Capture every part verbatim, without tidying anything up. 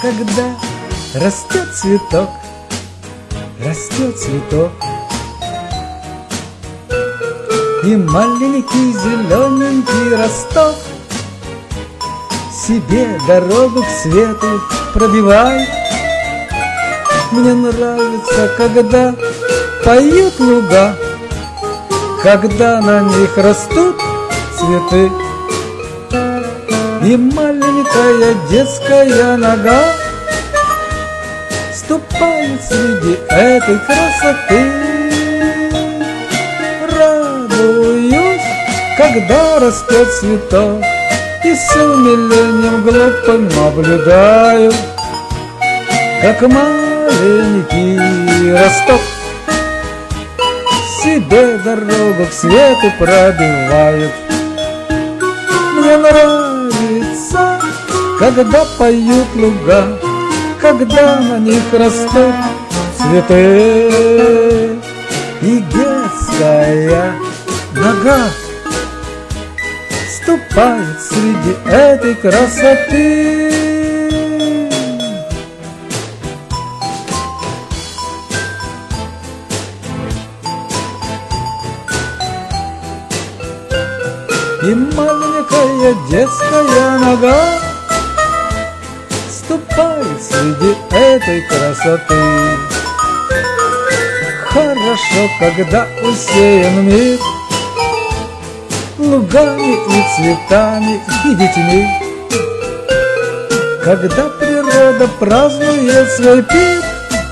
когда растет цветок, растет цветок. И маленький зелененький росток себе дорогу к свету пробивает. Мне нравится, когда поют луга, когда на них растут цветы. И маленькая детская нога ступает среди этой красоты. Радуюсь, когда растет цветок, и с умилением глупым наблюдаю, как маленький росток себе дорогу к свету пробивает. Мне нравится, когда поют луга, когда на них растут цветы. И детская нога ступает среди этой красоты. И маленькая детская нога ступает среди этой красоты. Хорошо, когда усеян мир лугами и цветами и детьми, когда природа празднует свой пир,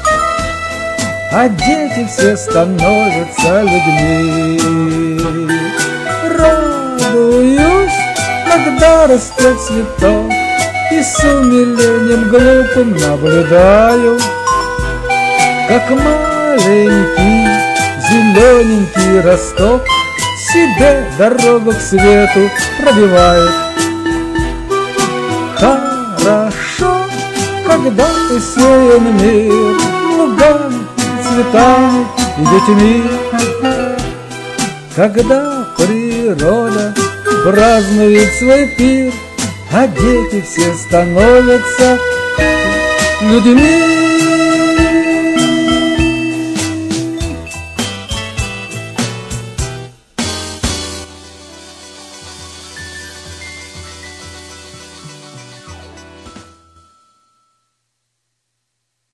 а дети все становятся людьми. Радуюсь, когда растет цветок, и с умилением глупым наблюдаю, как маленький зелененький росток себе дорогу к свету пробивает. Хорошо, когда усеян мир лугами, цветами и детьми, когда природа празднует свой пир, а дети все становятся людьми.